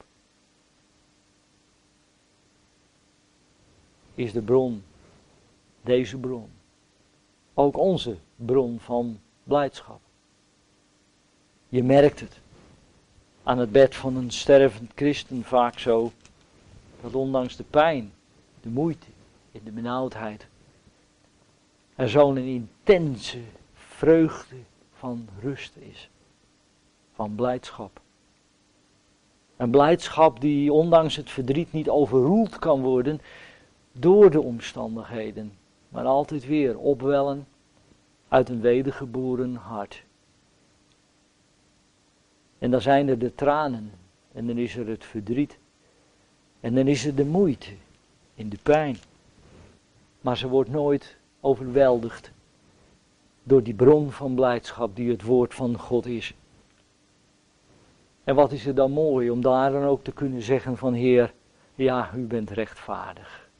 Is de bron, deze bron, ook onze bron van blijdschap. Je merkt het aan het bed van een stervend christen vaak zo, dat ondanks de pijn, de moeite en de benauwdheid, er zo'n intense vreugde van rust is, van blijdschap. Een blijdschap die ondanks het verdriet niet overroeld kan worden door de omstandigheden, maar altijd weer opwellen uit een wedergeboren hart. En dan zijn er de tranen, en dan is er het verdriet, en dan is er de moeite en de pijn. Maar ze wordt nooit overweldigd door die bron van blijdschap die het woord van God is. En wat is er dan mooi om daar dan ook te kunnen zeggen van Heer, ja, u bent rechtvaardig.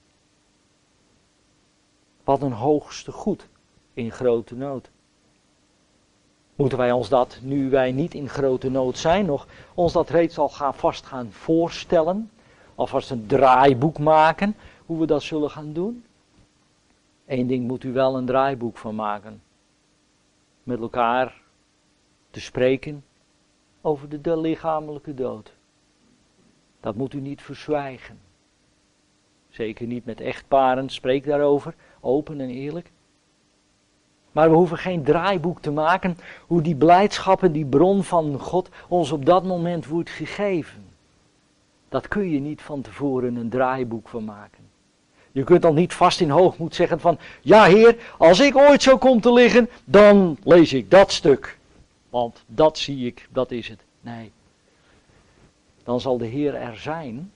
Wat een hoogste goed in grote nood. Moeten wij ons dat, nu wij niet in grote nood zijn, nog ons dat reeds al vast gaan voorstellen? Alvast een draaiboek maken, hoe we dat zullen gaan doen? Eén ding moet u wel een draaiboek van maken. Met elkaar te spreken over de lichamelijke dood. Dat moet u niet verzwijgen. Zeker niet met echtparen, spreek daarover, open en eerlijk. Maar we hoeven geen draaiboek te maken hoe die blijdschap en die bron van God ons op dat moment wordt gegeven. Dat kun je niet van tevoren een draaiboek van maken. Je kunt dan niet vast in hoogmoed zeggen van, ja Heer, als ik ooit zo kom te liggen, dan lees ik dat stuk. Want dat zie ik, dat is het. Nee. Dan zal de Heer er zijn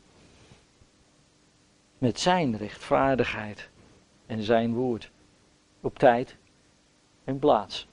met zijn rechtvaardigheid en zijn woord. Op tijd en plaats.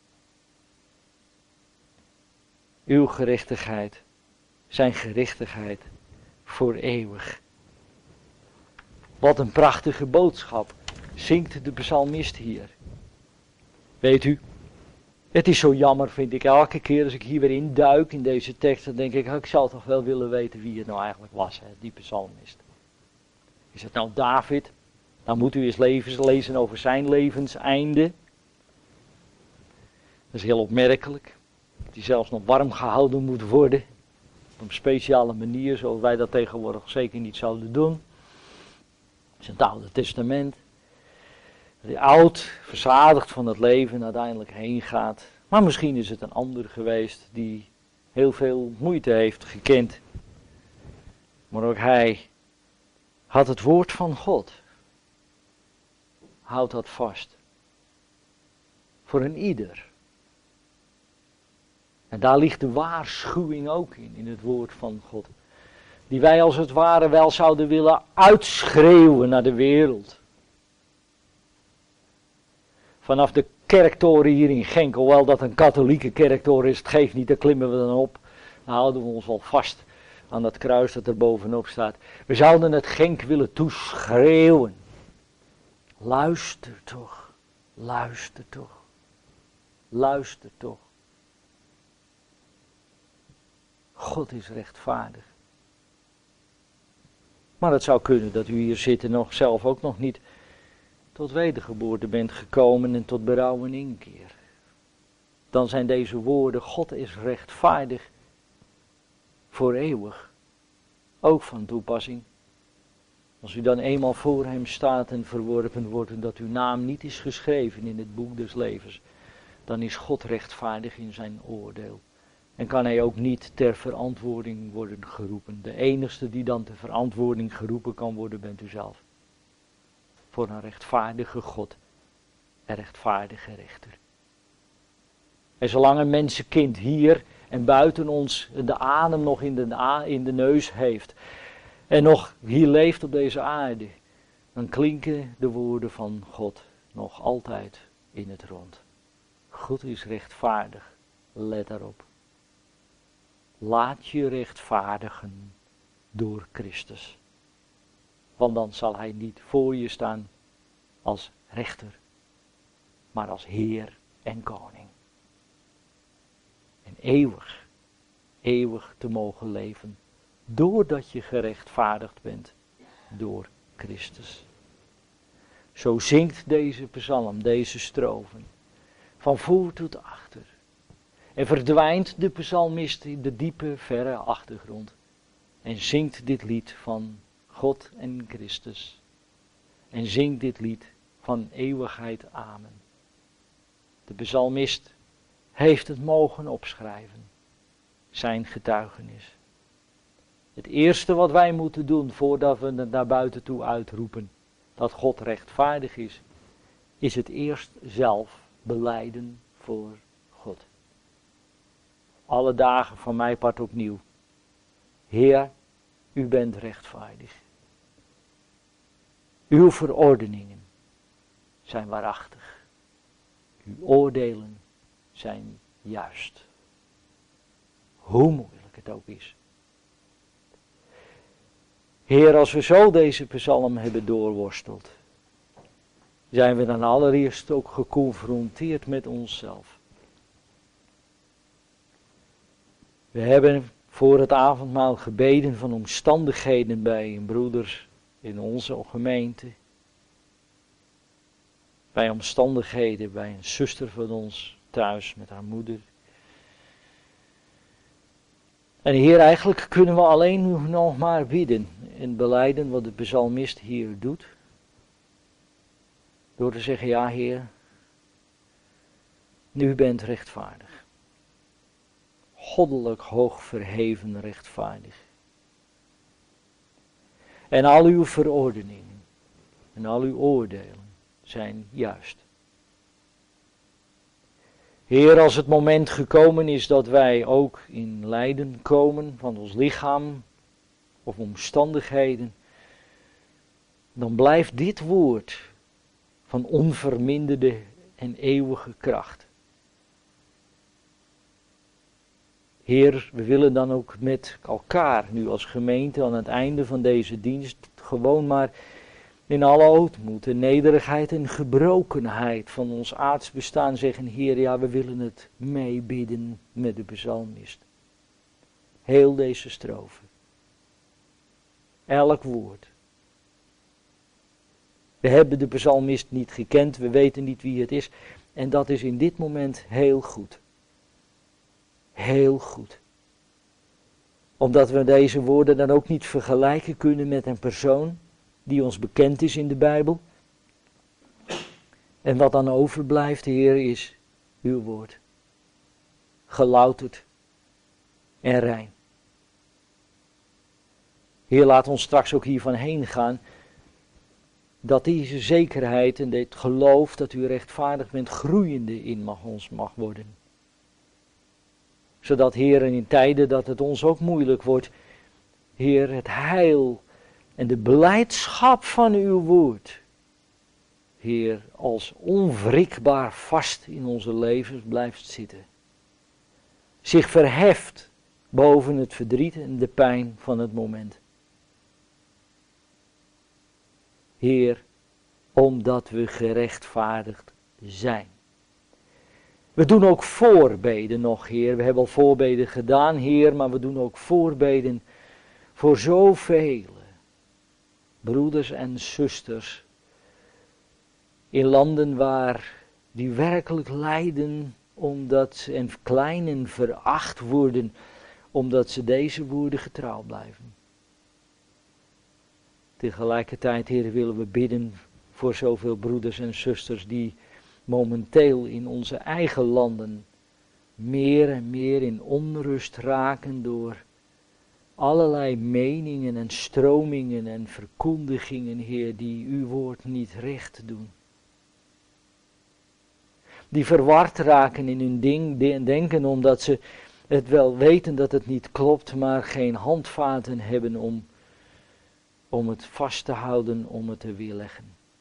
Uw gerechtigheid, zijn gerechtigheid voor eeuwig. Wat een prachtige boodschap zingt de psalmist hier. Weet u, het is zo jammer vind ik elke keer als ik hier weer induik in deze tekst, dan denk ik zou toch wel willen weten wie het nou eigenlijk was, hè, die psalmist. Is het nou David? Dan moet u eens lezen over zijn levenseinde. Dat is heel opmerkelijk. Dat hij zelfs nog warm gehouden moet worden. Op een speciale manier, zoals wij dat tegenwoordig zeker niet zouden doen. Dat is het Oude Testament. Dat hij oud, verzadigd van het leven uiteindelijk heen gaat. Maar misschien is het een ander geweest die heel veel moeite heeft gekend. Maar ook hij had het woord van God. Houd dat vast. Voor een ieder. En daar ligt de waarschuwing ook in het woord van God. Die wij als het ware wel zouden willen uitschreeuwen naar de wereld. Vanaf de kerktoren hier in Genk, hoewel dat een katholieke kerktoren is, het geeft niet, daar klimmen we dan op. Dan houden we ons wel vast aan dat kruis dat er bovenop staat. We zouden het Genk willen toeschreeuwen. Luister toch, luister toch, luister toch. God is rechtvaardig. Maar het zou kunnen dat u hier zit en nog zelf ook nog niet tot wedergeboorte bent gekomen en tot berouw en inkeer. Dan zijn deze woorden, God is rechtvaardig voor eeuwig, ook van toepassing. Als u dan eenmaal voor hem staat en verworpen wordt en dat uw naam niet is geschreven in het boek des levens, dan is God rechtvaardig in zijn oordeel. En kan hij ook niet ter verantwoording worden geroepen. De enigste die dan ter verantwoording geroepen kan worden, bent u zelf. Voor een rechtvaardige God, een rechtvaardige rechter. En zolang een mensenkind hier en buiten ons de adem nog in de neus heeft en nog hier leeft op deze aarde, dan klinken de woorden van God nog altijd in het rond. God is rechtvaardig, let daarop. Laat je rechtvaardigen door Christus. Want dan zal hij niet voor je staan als rechter, maar als Heer en Koning. En eeuwig te mogen leven, doordat je gerechtvaardigd bent door Christus. Zo zingt deze psalm, deze strofen, van voor tot achter. En verdwijnt de psalmist in de diepe, verre achtergrond. En zingt dit lied van God en Christus. En zingt dit lied van eeuwigheid. Amen. De psalmist heeft het mogen opschrijven. Zijn getuigenis. Het eerste wat wij moeten doen voordat we het naar buiten toe uitroepen, dat God rechtvaardig is het eerst zelf belijden voor God. Alle dagen van mij part opnieuw. Heer, u bent rechtvaardig. Uw verordeningen zijn waarachtig. Uw oordelen zijn juist. Hoe moeilijk het ook is. Heer, als we zo deze psalm hebben doorworsteld, zijn we dan allereerst ook geconfronteerd met onszelf. We hebben voor het avondmaal gebeden van omstandigheden bij broeders in onze gemeente. Bij omstandigheden bij een zuster van ons thuis met haar moeder. En Heer, eigenlijk kunnen we alleen nog maar bidden en belijden wat de psalmist hier doet. Door te zeggen, ja Heer, u bent rechtvaardig. Goddelijk hoog verheven rechtvaardig. En al uw verordeningen en al uw oordelen zijn juist. Heer, als het moment gekomen is dat wij ook in lijden komen van ons lichaam of omstandigheden, dan blijft dit woord van onverminderde en eeuwige kracht. Heer, we willen dan ook met elkaar, nu als gemeente aan het einde van deze dienst, gewoon maar in alle ootmoed en nederigheid en gebrokenheid van ons aards bestaan zeggen, Heer, ja, we willen het meebidden met de psalmist. Heel deze strofe. Elk woord. We hebben de psalmist niet gekend, we weten niet wie het is. En dat is in dit moment heel goed. Heel goed. Omdat we deze woorden dan ook niet vergelijken kunnen met een persoon die ons bekend is in de Bijbel. En wat dan overblijft, Heer, is uw woord. Gelouterd en rein. Heer, laat ons straks ook hiervan heen gaan, dat deze zekerheid en dit geloof dat u rechtvaardig bent groeiende in ons mag worden. Zodat, Heer, in tijden dat het ons ook moeilijk wordt, Heer, het heil en de blijdschap van uw woord, Heer, als onwrikbaar vast in onze levens blijft zitten. Zich verheft boven het verdriet en de pijn van het moment. Heer, omdat we gerechtvaardigd zijn. We doen ook voorbeden nog, Heer. We hebben al voorbeden gedaan, Heer, maar we doen ook voorbeden voor zoveel broeders en zusters in landen waar die werkelijk lijden omdat ze en klein en veracht worden, omdat ze deze woorden getrouw blijven. Tegelijkertijd, Heer, willen we bidden voor zoveel broeders en zusters die momenteel in onze eigen landen meer en meer in onrust raken door allerlei meningen en stromingen en verkondigingen, Heer, die uw woord niet recht doen. Die verward raken in hun denken omdat ze het wel weten dat het niet klopt, maar geen handvaten hebben om om het vast te houden, om het te weerleggen.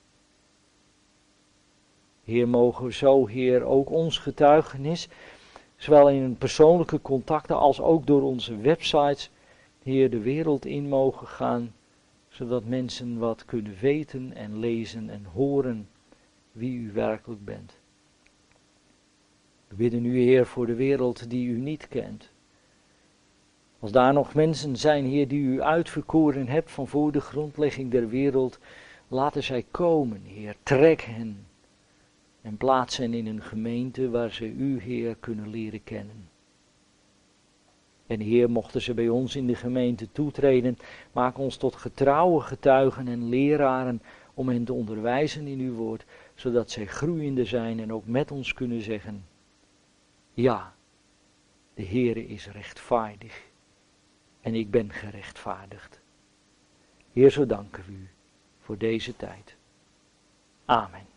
Heer, mogen we zo, Heer, ook ons getuigenis, zowel in persoonlijke contacten als ook door onze websites, Heer, de wereld in mogen gaan, zodat mensen wat kunnen weten en lezen en horen wie u werkelijk bent. We bidden u, Heer, voor de wereld die u niet kent. Als daar nog mensen zijn, Heer, die u uitverkoren hebt van voor de grondlegging der wereld, laten zij komen, Heer, trek hen en plaats hen in een gemeente waar ze u, Heer, kunnen leren kennen. En Heer, mochten ze bij ons in de gemeente toetreden, maak ons tot getrouwe getuigen en leraren om hen te onderwijzen in uw woord, zodat zij groeiende zijn en ook met ons kunnen zeggen, ja, de Heere is rechtvaardig en ik ben gerechtvaardigd. Heer, zo danken we u voor deze tijd. Amen.